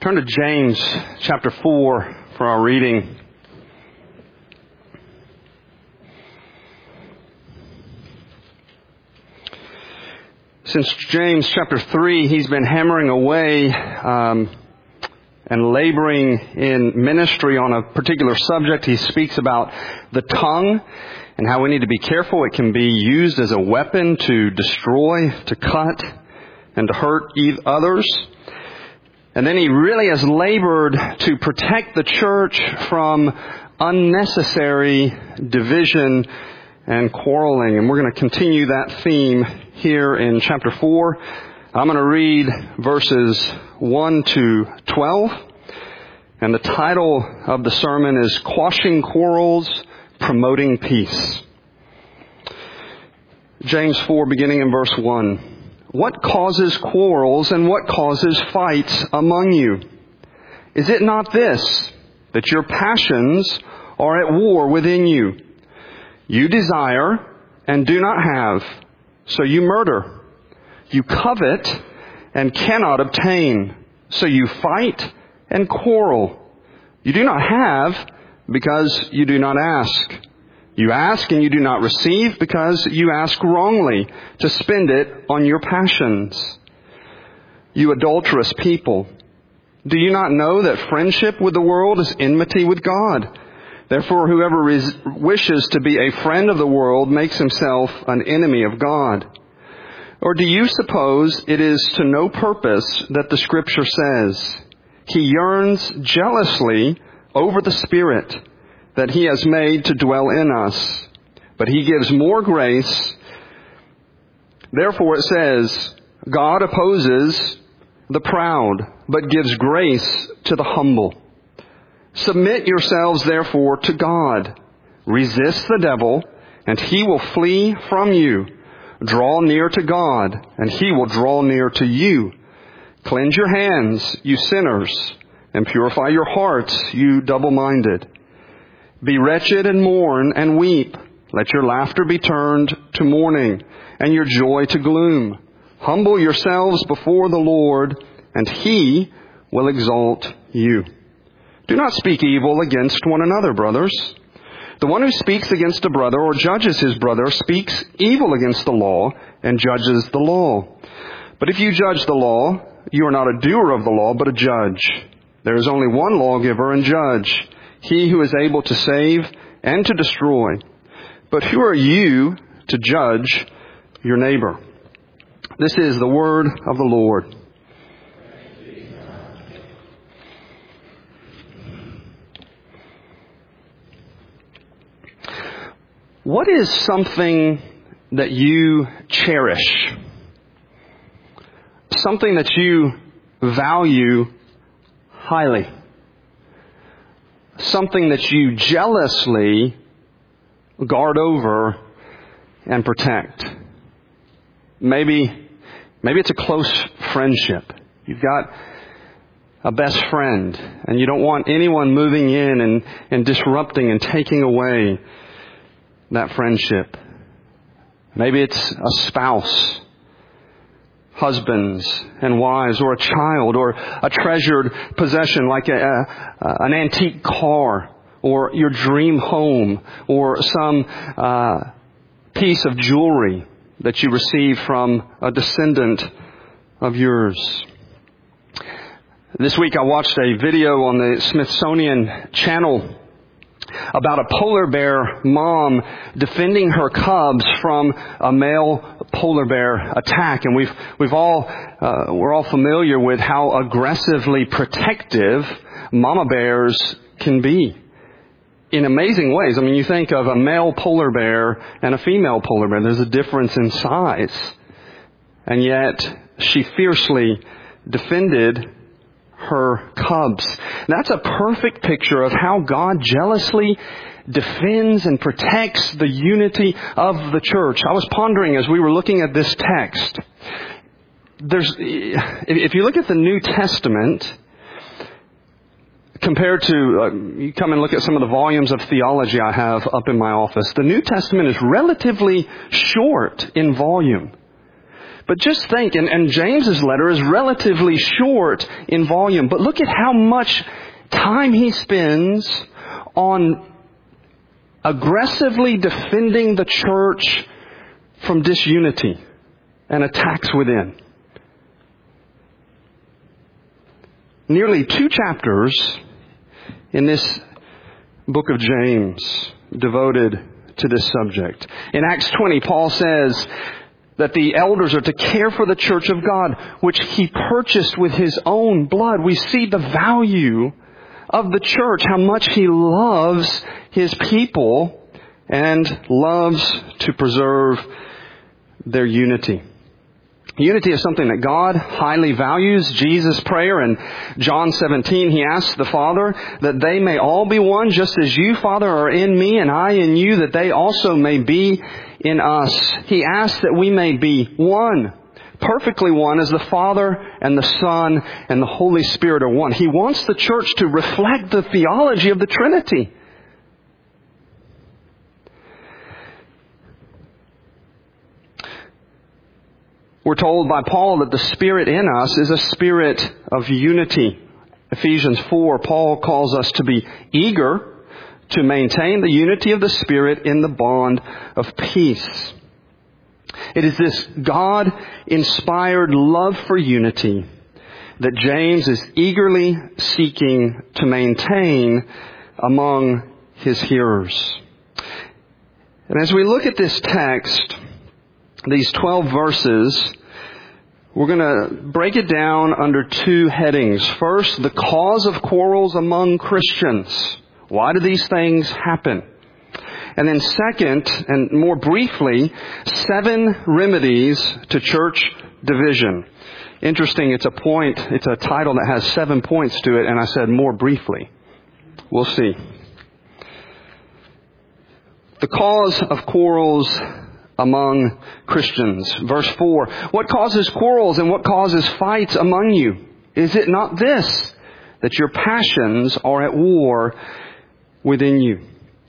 Turn to James chapter 4 for our reading. Since James chapter 3, he's been hammering away and laboring in ministry on a particular subject. He speaks about the tongue and how we need to be careful. It can be used as a weapon to destroy, to cut, and to hurt others. And then he really has labored to protect the church from unnecessary division and quarreling. And we're going to continue that theme here in chapter 4. I'm going to read verses 1 to 12. And the title of the sermon is Quashing Quarrels, Promoting Peace. James 4, beginning in verse 1. What causes quarrels and what causes fights among you? Is it not this, that your passions are at war within you? You desire and do not have, so you murder. You covet and cannot obtain, so you fight and quarrel. You do not have because you do not ask. You ask and you do not receive because you ask wrongly to spend it on your passions. You adulterous people, do you not know that friendship with the world is enmity with God? Therefore, whoever wishes to be a friend of the world makes himself an enemy of God. Or do you suppose it is to no purpose that the Scripture says, He yearns jealously over the Spirit that He has made to dwell in us, but He gives more grace. Therefore it says, God opposes the proud, but gives grace to the humble. Submit yourselves therefore to God. Resist the devil, and he will flee from you. Draw near to God, and He will draw near to you. Cleanse your hands, you sinners, and purify your hearts, you double-minded. Be wretched and mourn and weep. Let your laughter be turned to mourning and your joy to gloom. Humble yourselves before the Lord, and He will exalt you. Do not speak evil against one another, brothers. The one who speaks against a brother or judges his brother speaks evil against the law and judges the law. But if you judge the law, you are not a doer of the law, but a judge. There is only one lawgiver and judge, He who is able to save and to destroy. But who are you to judge your neighbor? This is the word of the Lord. What is something that you cherish? Something that you value highly? Something that you jealously guard over and protect. Maybe it's a close friendship. You've got a best friend and you don't want anyone moving in and disrupting and taking away that friendship. Maybe it's a spouse, husbands and wives, or a child, or a treasured possession like an antique car, or your dream home, or some piece of jewelry that you received from a descendant of yours. This week I watched a video on the Smithsonian Channel about a polar bear mom defending her cubs from a male polar bear attack. And we're all familiar with how aggressively protective mama bears can be in amazing ways. I mean, you think of a male polar bear and a female polar bear. There's a difference in size. And yet she fiercely defended her cubs. That's a perfect picture of how God jealously defends and protects the unity of the church. I was pondering as we were looking at this text. If you look at the New Testament, compared to, you come and look at some of the volumes of theology I have up in my office, the New Testament is relatively short in volume. But just think, and James's letter is relatively short in volume, but look at how much time he spends on aggressively defending the church from disunity and attacks within. Nearly 2 chapters in this book of James devoted to this subject. In Acts 20, Paul says that the elders are to care for the church of God, which he purchased with his own blood. We see the value of the church, how much he loves his people and loves to preserve their unity. Unity is something that God highly values. Jesus' prayer in John 17, he asks the Father that they may all be one, just as you, Father, are in me and I in you, that they also may be in us. He asks that we may be one, perfectly one, as the Father and the Son and the Holy Spirit are one. He wants the church to reflect the theology of the Trinity. We're told by Paul that the Spirit in us is a spirit of unity. Ephesians 4, Paul calls us to be eager to maintain the unity of the Spirit in the bond of peace. It is this God-inspired love for unity that James is eagerly seeking to maintain among his hearers. And as we look at this text, these 12 verses, we're going to break it down under 2 headings. First, the cause of quarrels among Christians. Why do these things happen? And then second, and more briefly, 7 remedies to church division. Interesting, it's a title that has 7 points to it, and I said more briefly. We'll see. The cause of quarrels among Christians. Verse 4, what causes quarrels and what causes fights among you? Is it not this, that your passions are at war within you?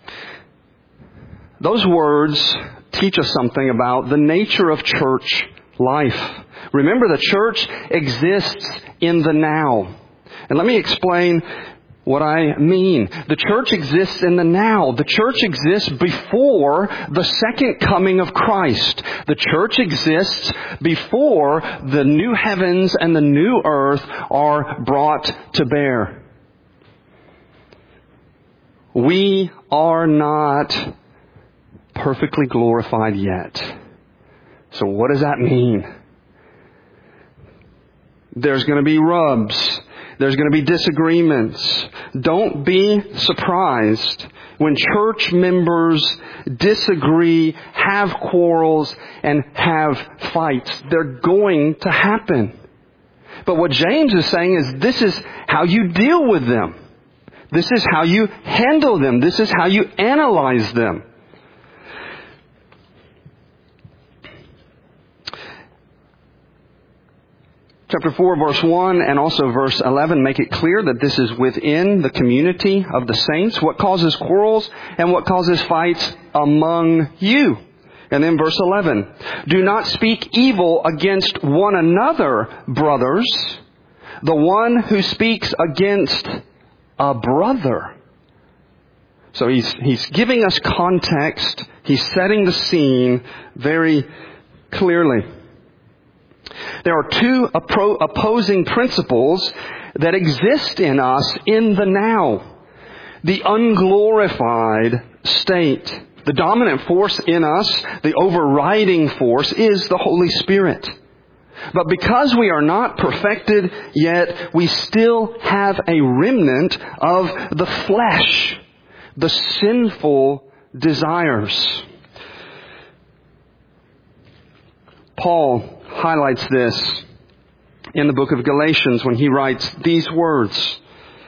Those words teach us something about the nature of church life. Remember, the church exists in the now. And let me explain what I mean. The church exists in the now. The church exists before the second coming of Christ. The church exists before the new heavens and the new earth are brought to bear. We are not perfectly glorified yet. So what does that mean? There's going to be rubs. There's going to be disagreements. Don't be surprised when church members disagree, have quarrels, and have fights. They're going to happen. But what James is saying is this is how you deal with them. This is how you handle them. This is how you analyze them. Chapter 4, verse 1 and also verse 11 make it clear that this is within the community of the saints. What causes quarrels and what causes fights among you? And then verse 11, do not speak evil against one another, brothers. The one who speaks against a brother. So he's giving us context. He's setting the scene very clearly. There are 2 opposing principles that exist in us in the now. The unglorified state. The dominant force in us, the overriding force, is the Holy Spirit. But because we are not perfected yet, we still have a remnant of the flesh, the sinful desires. Paul highlights this in the book of Galatians when he writes these words.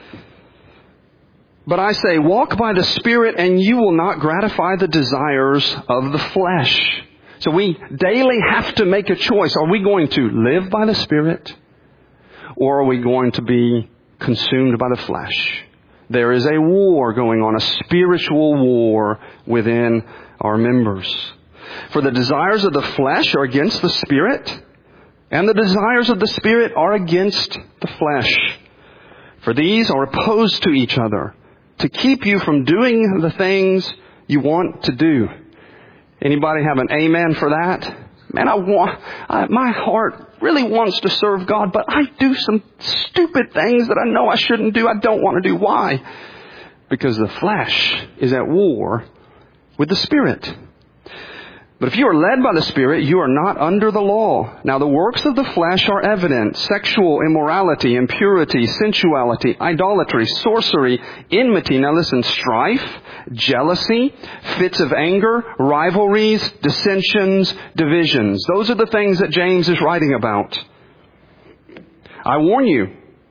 But I say, walk by the Spirit and you will not gratify the desires of the flesh. So we daily have to make a choice. Are we going to live by the Spirit or are we going to be consumed by the flesh? There is a war going on, a spiritual war within our members. For the desires of the flesh are against the Spirit, And the desires of the Spirit are against the flesh. For these are opposed to each other, to keep you from doing the things you want to do. Anybody have an amen for that? Man, my heart really wants to serve God, but I do some stupid things that I know I shouldn't do. I don't want to do. Why? Because the flesh is at war with the Spirit. But if you are led by the Spirit, you are not under the law. Now the works of the flesh are evident: sexual immorality, impurity, sensuality, idolatry, sorcery, enmity. Now listen, strife, jealousy, fits of anger, rivalries, dissensions, divisions. Those are the things that James is writing about. I warn you,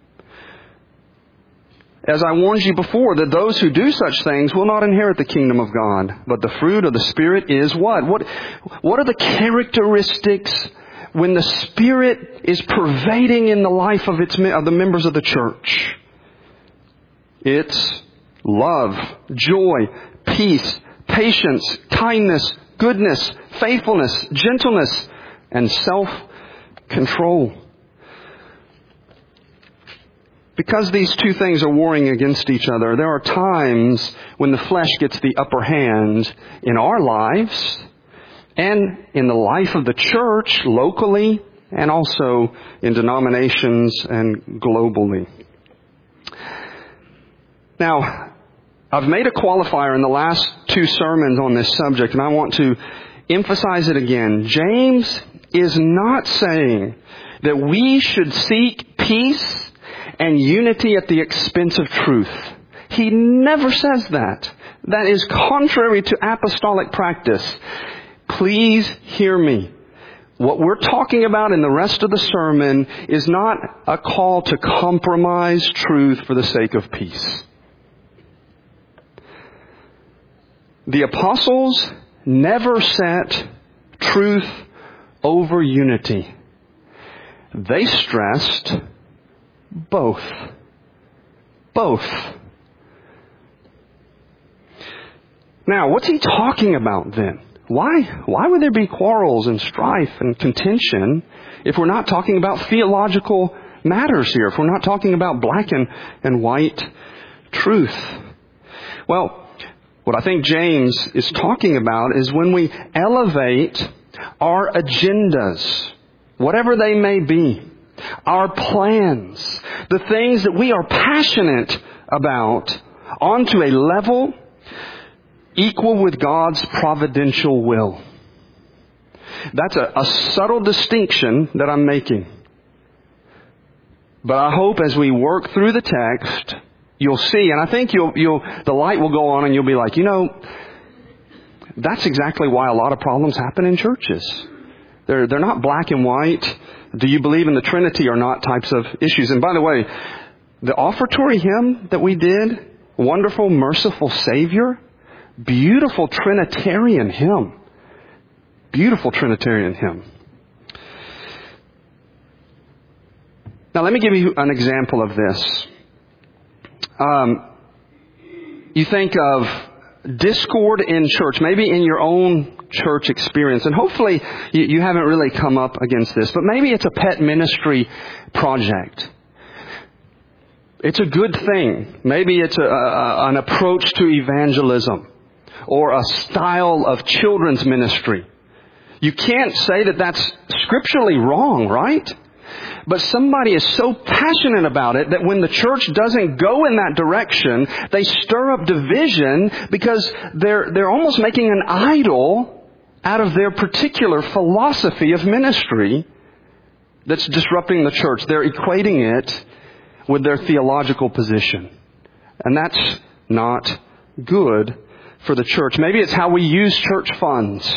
as I warned you before, that those who do such things will not inherit the kingdom of God. But the fruit of the Spirit is what? What are the characteristics when the Spirit is pervading in the life of the members of the church? It's love, joy, peace, patience, kindness, goodness, faithfulness, gentleness, and self-control. Because these two things are warring against each other, there are times when the flesh gets the upper hand in our lives and in the life of the church locally and also in denominations and globally. Now, I've made a qualifier in the last two sermons on this subject, and I want to emphasize it again. James is not saying that we should seek peace and unity at the expense of truth. He never says that. That is contrary to apostolic practice. Please hear me. What we're talking about in the rest of the sermon is not a call to compromise truth for the sake of peace. The apostles never set truth over unity. They stressed both. Now, what's he talking about then? Why would there be quarrels and strife and contention if we're not talking about theological matters here, if we're not talking about black and white truth? Well, what I think James is talking about is when we elevate our agendas, whatever they may be, our plans, the things that we are passionate about, onto a level equal with God's providential will. That's a subtle distinction that I'm making. But I hope as we work through the text, you'll see, and I think the light will go on and you'll be like, that's exactly why a lot of problems happen in churches. They're not black and white. Do you believe in the Trinity or not types of issues. And by the way, the offertory hymn that we did, Wonderful, Merciful Savior, beautiful Trinitarian hymn. Beautiful Trinitarian hymn. Now let me give you an example of this. You think of discord in church, maybe in your own church experience. And hopefully you haven't really come up against this, but maybe it's a pet ministry project. It's a good thing. Maybe it's an approach to evangelism or a style of children's ministry. You can't say that that's scripturally wrong, right? But somebody is so passionate about it that when the church doesn't go in that direction, they stir up division because they're almost making an idol out of their particular philosophy of ministry that's disrupting the church. They're equating it with their theological position. And that's not good for the church. Maybe it's how we use church funds.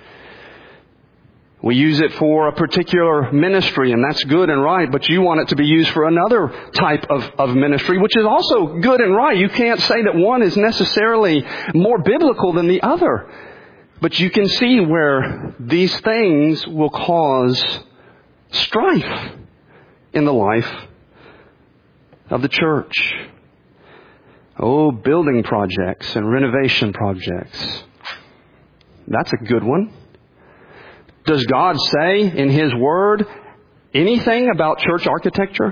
We use it for a particular ministry, and that's good and right, but you want it to be used for another type of ministry, which is also good and right. You can't say that one is necessarily more biblical than the other. But you can see where these things will cause strife in the life of the church. Oh, building projects and renovation projects. That's a good one. Does God say in His Word, anything about church architecture?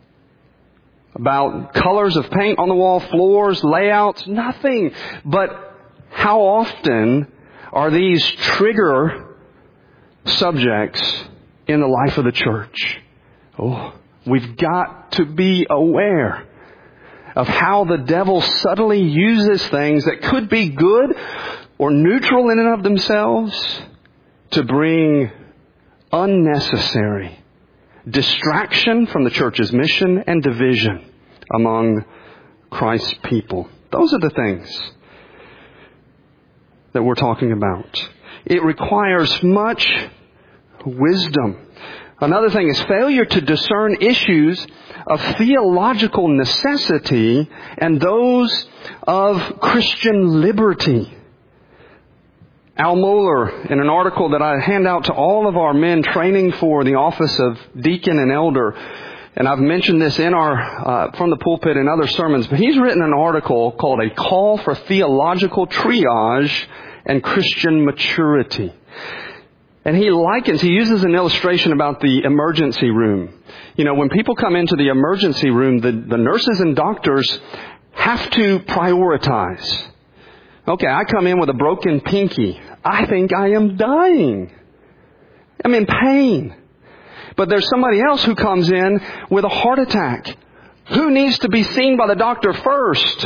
About colors of paint on the wall, floors, layouts? Nothing. But how often are these trigger subjects in the life of the church? Oh, we've got to be aware of how the devil subtly uses things that could be good or neutral in and of themselves to bring unnecessary distraction from the church's mission and division among Christ's people. Those are the things that we're talking about. It requires much wisdom. Another thing is failure to discern issues of theological necessity and those of Christian liberty. Al Mohler, in an article that I hand out to all of our men training for the office of deacon and elder, and I've mentioned this in our from the pulpit in other sermons, but he's written an article called A Call for Theological Triage and Christian Maturity. And he uses an illustration about the emergency room. You know, when people come into the emergency room, the nurses and doctors have to prioritize. Okay, I come in with a broken pinky. I think I am dying. I'm in pain. But there's somebody else who comes in with a heart attack. Who needs to be seen by the doctor first?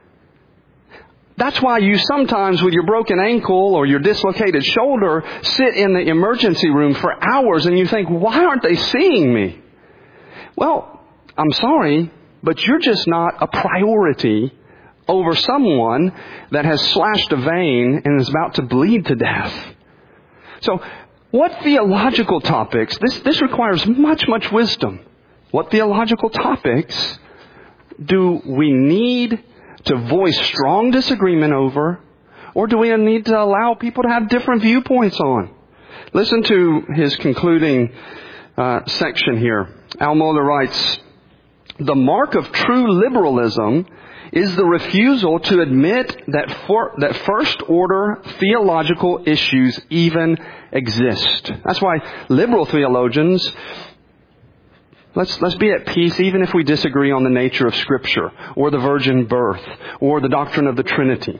That's why you sometimes, with your broken ankle or your dislocated shoulder, sit in the emergency room for hours and you think, why aren't they seeing me? Well, I'm sorry, but you're just not a priority over someone that has slashed a vein and is about to bleed to death. So, what theological topics, this requires much wisdom. What theological topics do we need to voice strong disagreement over, or do we need to allow people to have different viewpoints on? Listen to his concluding section here. Al Mohler writes, "The mark of true liberalism is the refusal to admit that first-order theological issues even exist." That's why liberal theologians, let's be at peace even if we disagree on the nature of Scripture or the virgin birth or the doctrine of the Trinity.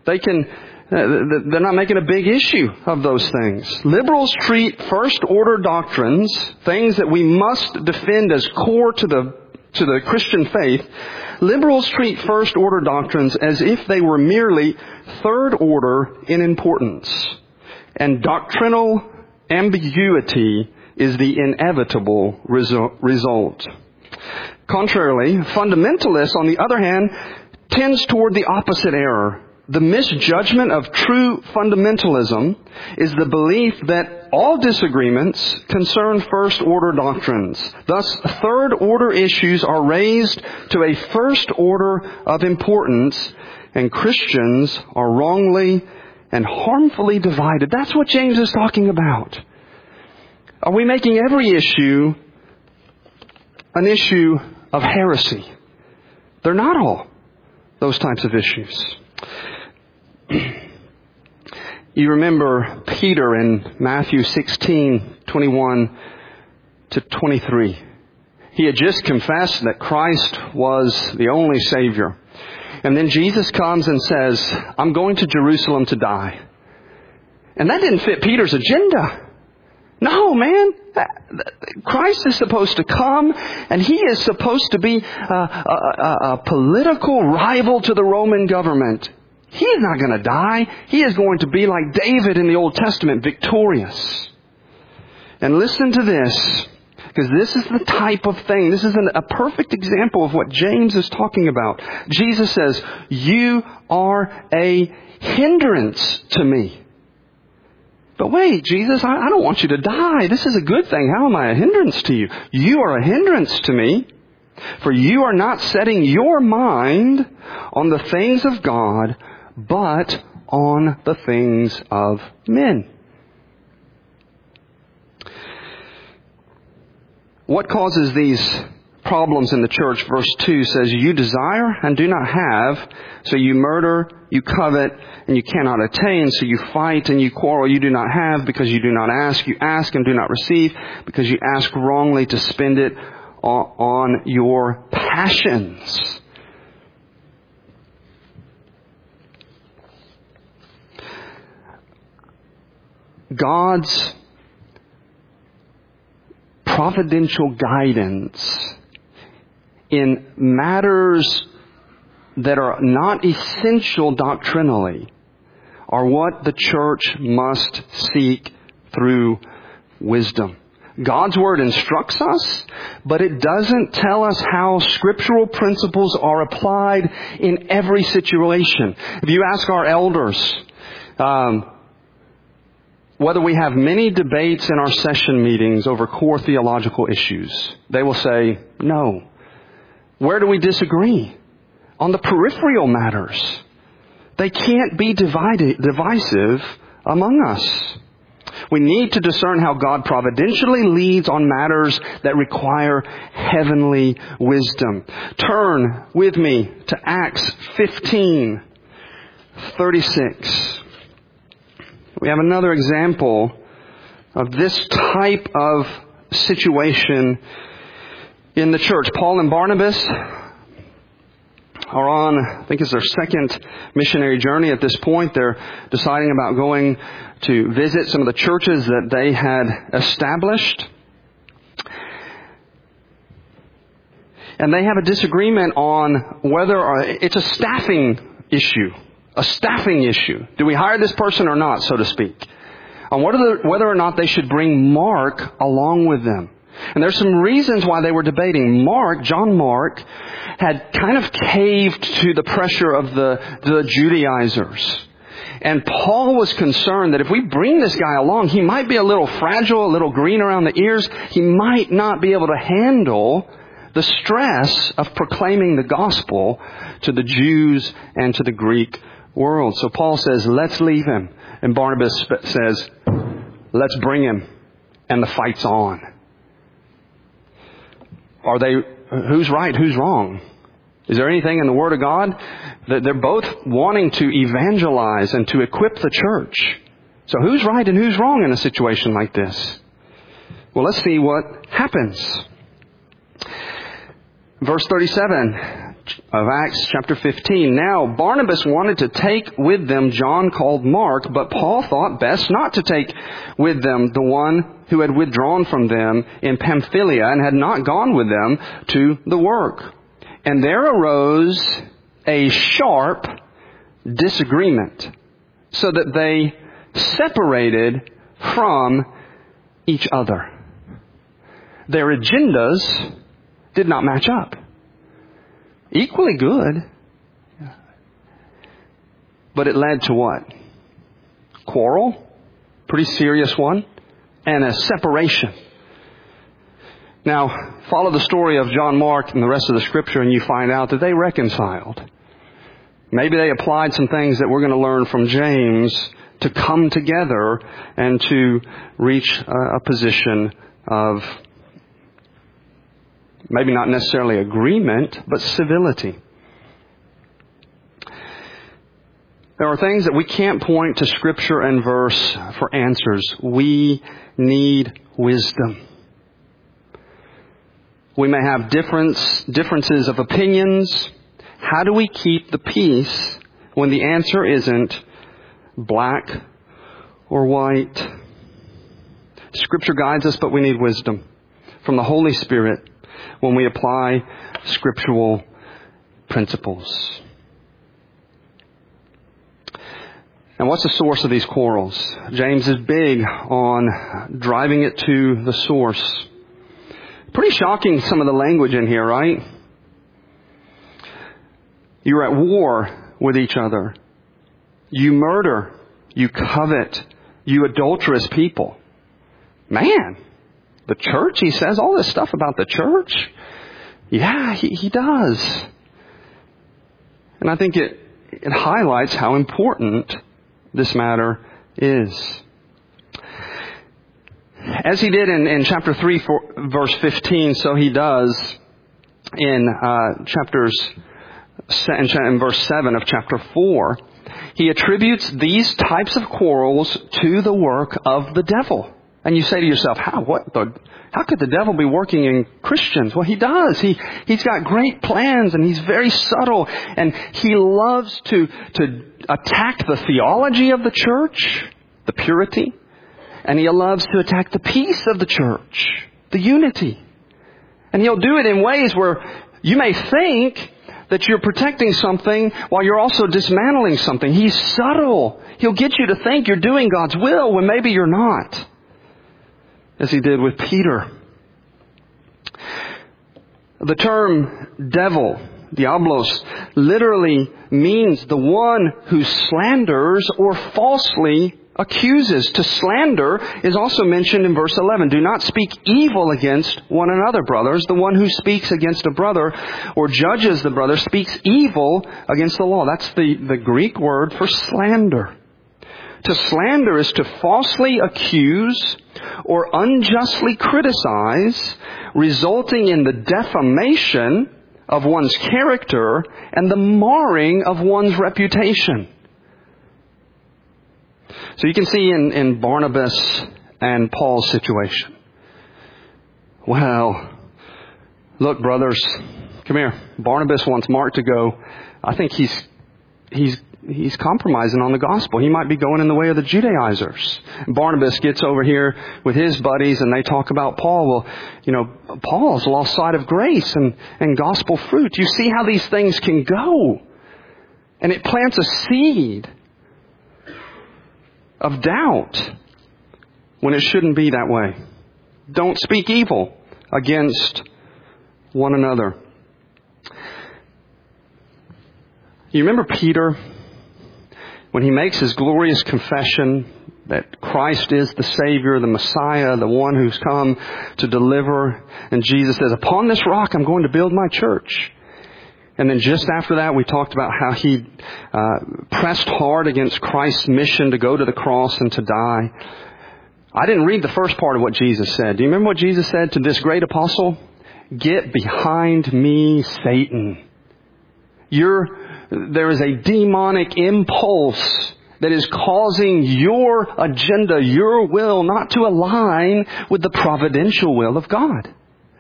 They're not making a big issue of those things. Liberals treat first-order doctrines, things that we must defend as core to the Christian faith. Liberals treat first-order doctrines as if they were merely third-order in importance. And doctrinal ambiguity is the inevitable result. Contrarily, fundamentalists, on the other hand, tends toward the opposite error. The misjudgment of true fundamentalism is the belief that all disagreements concern first-order doctrines. Thus, third-order issues are raised to a first order of importance, and Christians are wrongly and harmfully divided. That's what James is talking about. Are we making every issue an issue of heresy? They're not all those types of issues. You remember Peter in Matthew 16:21 to 23. He had just confessed that Christ was the only Savior. And then Jesus comes and says, "I'm going to Jerusalem to die." And that didn't fit Peter's agenda. No, man. Christ is supposed to come, and He is supposed to be a political rival to the Roman government. He is not going to die. He is going to be like David in the Old Testament, victorious. And listen to this, because this is the type of thing. This is a perfect example of what James is talking about. Jesus says, "You are a hindrance to me." But wait, Jesus, I don't want you to die. This is a good thing. How am I a hindrance to you? You are a hindrance to me, for you are not setting your mind on the things of God, but on the things of men. What causes these problems in the church. Verse 2 says, you desire and do not have, so you murder, you covet, and you cannot attain, so you fight and you quarrel. You do not have because you do not ask. You ask and do not receive because you ask wrongly to spend it on your passions. God's providential guidance in matters that are not essential doctrinally are what the church must seek through wisdom. God's Word instructs us, but it doesn't tell us how scriptural principles are applied in every situation. If you ask our elders, whether we have many debates in our session meetings over core theological issues, they will say, no. Where do we disagree? On the peripheral matters. They can't be divisive among us. We need to discern how God providentially leads on matters that require heavenly wisdom. Turn with me to Acts 15:36. We have another example of this type of situation in the church. Paul and Barnabas are on, I think it's their second missionary journey at this point. They're deciding about going to visit some of the churches that they had established. And they have a disagreement on whether it's a staffing issue. A staffing issue. Do we hire this person or not, so to speak? On whether or not they should bring Mark along with them. And there's some reasons why they were debating. John Mark, had kind of caved to the pressure of the Judaizers. And Paul was concerned that if we bring this guy along, he might be a little fragile, a little green around the ears. He might not be able to handle the stress of proclaiming the gospel to the Jews and to the Greek world. So Paul says, let's leave him. And Barnabas says, let's bring him. And the fight's on. Who's right? Who's wrong? Is there anything in the Word of God that they're both wanting to evangelize and to equip the church? So who's right and who's wrong in a situation like this? Well, let's see what happens. Verse 37 of Acts chapter 15. Now, Barnabas wanted to take with them John called Mark, but Paul thought best not to take with them the one who had withdrawn from them in Pamphylia and had not gone with them to the work. And there arose a sharp disagreement, so that they separated from each other. Their agendas did not match up. Equally good. But it led to what? Quarrel, pretty serious one, and a separation. Now, follow the story of John Mark and the rest of the Scripture and you find out that they reconciled. Maybe they applied some things that we're going to learn from James to come together and to reach a position of maybe not necessarily agreement, but civility. There are things that we can't point to Scripture and verse for answers. We need wisdom. We may have differences of opinions. How do we keep the peace when the answer isn't black or white? Scripture guides us, but we need wisdom from the Holy Spirit when we apply scriptural principles. And what's the source of these quarrels? James is big on driving it to the source. Pretty shocking, some of the language in here, right? You're at war with each other. You murder. You covet. You adulterous people. Man, the church, he says all this stuff about the church. Yeah, he does. And I think it highlights how important this matter is. As he did in chapter 3, verse 15, so he does in verse 7 of chapter 4, he attributes these types of quarrels to the work of the devil. And you say to yourself, how could the devil be working in Christians? Well, he does. He's got great plans, and he's very subtle, and he loves to attack the theology of the church, the purity, and he loves to attack the peace of the church, the unity. And he'll do it in ways where you may think that you're protecting something while you're also dismantling something. He's subtle. He'll get you to think you're doing God's will when maybe you're not, as he did with Peter. The term devil, diablos, literally means the one who slanders or falsely accuses. To slander is also mentioned in verse 11. Do not speak evil against one another, brothers. The one who speaks against a brother or judges the brother speaks evil against the law. That's the Greek word for slander. To slander is to falsely accuse or unjustly criticize, resulting in the defamation of one's character and the marring of one's reputation. So you can see in Barnabas and Paul's situation. Well, look, brothers, come here. Barnabas wants Mark to go. I think he's compromising on the gospel. He might be going in the way of the Judaizers. Barnabas gets over here with his buddies and they talk about Paul. Well, Paul's lost sight of grace and gospel fruit. You see how these things can go. And it plants a seed of doubt when it shouldn't be that way. Don't speak evil against one another. You remember Peter, when he makes his glorious confession that Christ is the Savior, the Messiah, the one who's come to deliver. And Jesus says, upon this rock I'm going to build my church. And then just after that, we talked about how he pressed hard against Christ's mission to go to the cross and to die. I didn't read the first part of what Jesus said. Do you remember what Jesus said to this great apostle? Get behind me, Satan. There is a demonic impulse that is causing your agenda, your will, not to align with the providential will of God.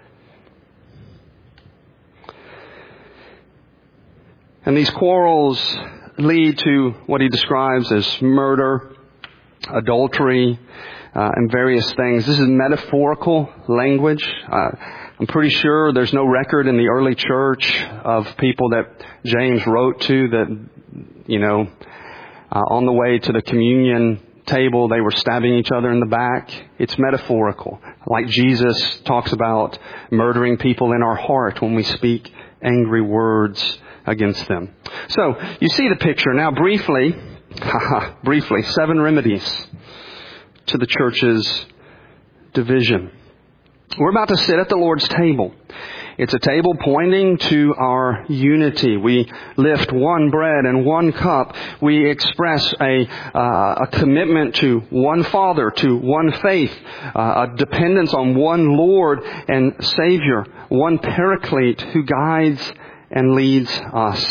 And these quarrels lead to what he describes as murder, adultery, and various things. This is metaphorical language. I'm pretty sure there's no record in the early church of people that James wrote to that, on the way to the communion table, they were stabbing each other in the back. It's metaphorical. Like Jesus talks about murdering people in our heart when we speak angry words against them. So, you see the picture. Now, briefly, 7 remedies to the church's division. We're about to sit at the Lord's table. It's a table pointing to our unity. We lift one bread and one cup. We express a commitment to one Father, to one faith, a dependence on one Lord and Savior, one Paraclete who guides and leads us.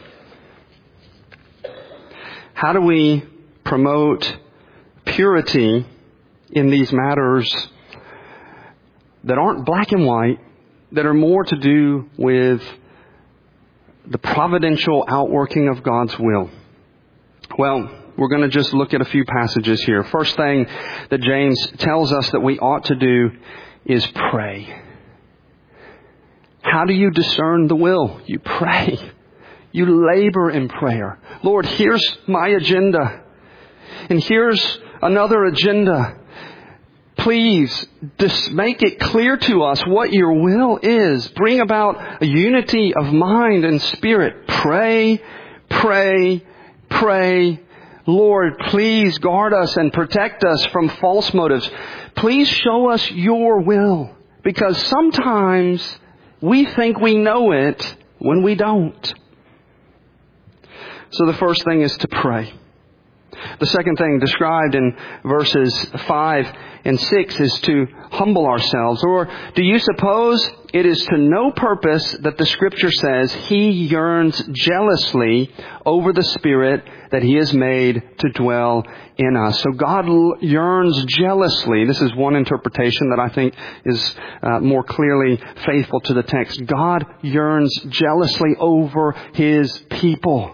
How do we promote purity in these matters that aren't black and white, that are more to do with the providential outworking of God's will? Well, we're going to just look at a few passages here. First thing that James tells us that we ought to do is pray. How do you discern the will? You pray. You labor in prayer. Lord, here's my agenda. And here's another agenda. Please make it clear to us what your will is. Bring about a unity of mind and spirit. Pray, pray, pray. Lord, please guard us and protect us from false motives. Please show us your will. Because sometimes we think we know it when we don't. So the first thing is to pray. The second thing described in verses 5 and 6 is to humble ourselves. Or do you suppose it is to no purpose that the Scripture says He yearns jealously over the Spirit that He has made to dwell in us? So God yearns jealously. This is one interpretation that I think is more clearly faithful to the text. God yearns jealously over His people.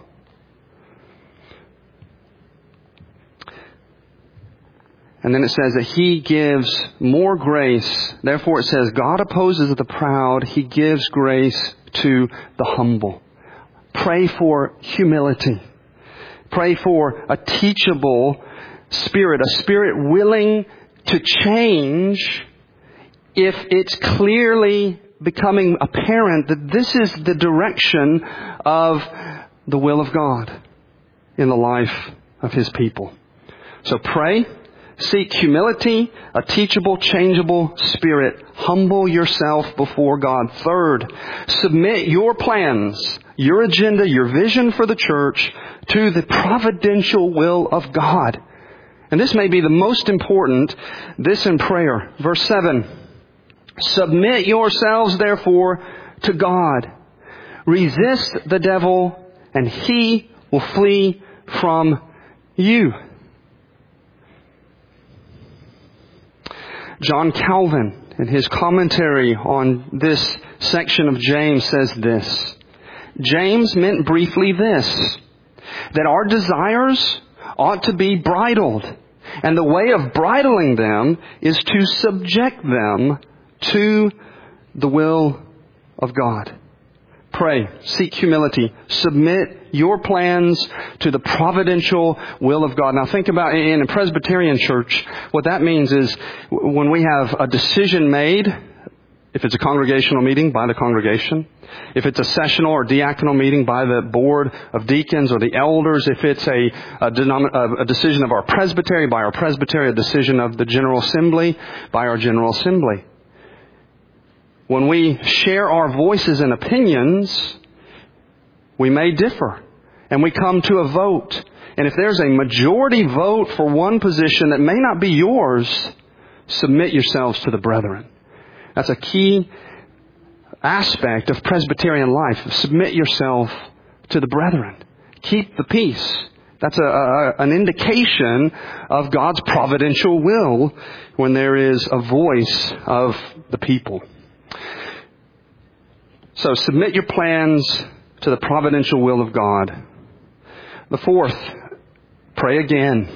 And then it says that He gives more grace. Therefore it says, God opposes the proud. He gives grace to the humble. Pray for humility. Pray for a teachable spirit, a spirit willing to change if it's clearly becoming apparent that this is the direction of the will of God in the life of His people. So pray. Seek humility, a teachable, changeable spirit. Humble yourself before God. Third, submit your plans, your agenda, your vision for the church to the providential will of God. And this may be the most important, this in prayer. Verse 7, submit yourselves therefore to God. Resist the devil and he will flee from you. John Calvin, in his commentary on this section of James, says this. James meant briefly this, that our desires ought to be bridled, and the way of bridling them is to subject them to the will of God. Pray, seek humility, submit your plans to the providential will of God. Now think about, in a Presbyterian church, what that means is when we have a decision made, if it's a congregational meeting, by the congregation. If it's a sessional or diaconal meeting, by the board of deacons or the elders. If it's a decision of our presbytery, by our presbytery. A decision of the General Assembly, by our General Assembly. When we share our voices and opinions, we may differ. And we come to a vote. And if there's a majority vote for one position that may not be yours, submit yourselves to the brethren. That's a key aspect of Presbyterian life. Submit yourself to the brethren. Keep the peace. That's an indication of God's providential will when there is a voice of the people. So submit your plans to the providential will of God. The fourth, pray again.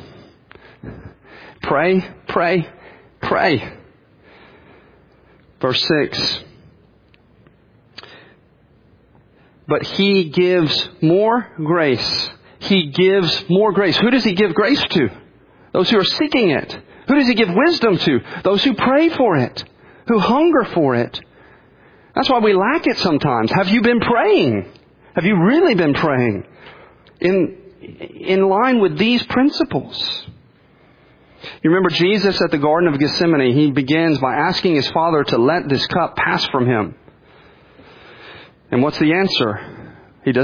Pray, pray, pray. Verse 6. But He gives more grace. He gives more grace. Who does He give grace to? Those who are seeking it. Who does He give wisdom to? Those who pray for it. Who hunger for it. That's why we lack it sometimes. Have you been praying? Have you really been praying in line with these principles? You remember Jesus at the Garden of Gethsemane, He begins by asking His Father to let this cup pass from Him. And what's the answer?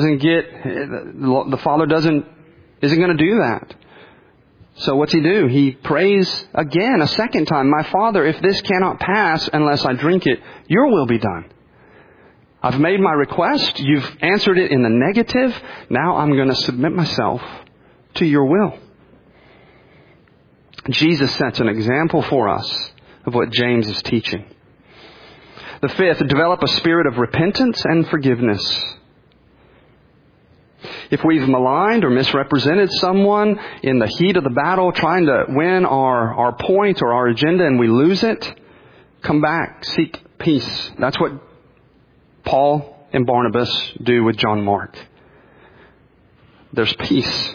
The Father isn't going to do that. So what's He do? He prays again, a second time. My Father, if this cannot pass unless I drink it, your will be done. I've made my request. You've answered it in the negative. Now I'm going to submit myself to your will. Jesus sets an example for us of what James is teaching. The fifth, develop a spirit of repentance and forgiveness. If we've maligned or misrepresented someone in the heat of the battle, trying to win our point or our agenda, and we lose it, come back, seek peace. That's what Paul and Barnabas do with John Mark. There's peace.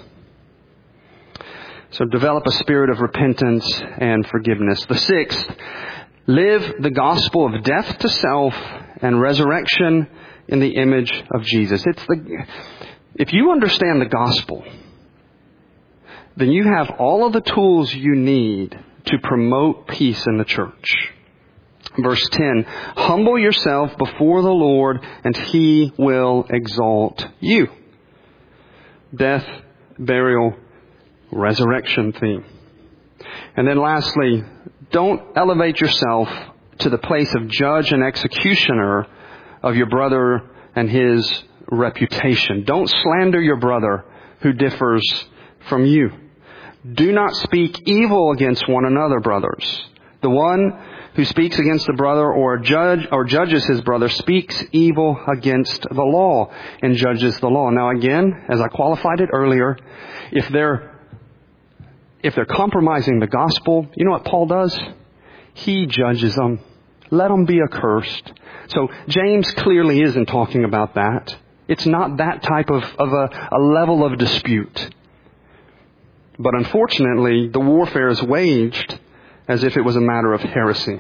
So develop a spirit of repentance and forgiveness. The sixth, live the gospel of death to self and resurrection in the image of Jesus. If you understand the gospel, then you have all of the tools you need to promote peace in the church. Verse 10, humble yourself before the Lord and He will exalt you. Death, burial, resurrection theme. And then lastly, don't elevate yourself to the place of judge and executioner of your brother and his reputation. Don't slander your brother who differs from you. Do not speak evil against one another, brothers. The one who speaks against a brother or judges his brother speaks evil against the law and judges the law. Now again, as I qualified it earlier, if they're compromising the gospel, you know what Paul does? He judges them. Let them be accursed. So James clearly isn't talking about that. It's not that type of a level of dispute. But unfortunately, the warfare is waged as if it was a matter of heresy.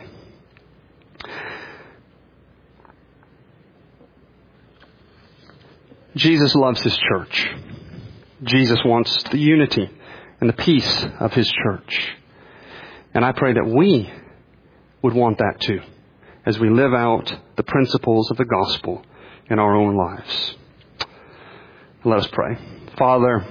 Jesus loves His church. Jesus wants the unity and the peace of His church. And I pray that we would want that too, as we live out the principles of the gospel in our own lives. Let us pray. Father,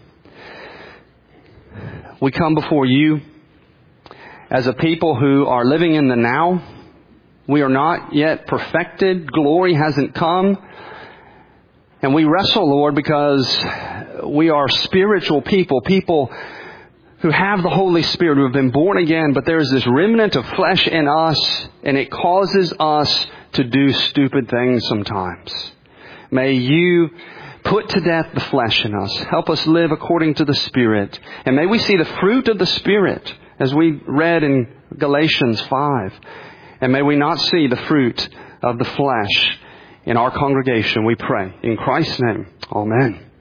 we come before You as a people who are living in the now. We are not yet perfected. Glory hasn't come. And we wrestle, Lord, because we are spiritual people who have the Holy Spirit, who have been born again, but there is this remnant of flesh in us, and it causes us to do stupid things sometimes. May You put to death the flesh in us. Help us live according to the Spirit. And may we see the fruit of the Spirit, as we read in Galatians 5. And may we not see the fruit of the flesh in our congregation, we pray. In Christ's name, amen.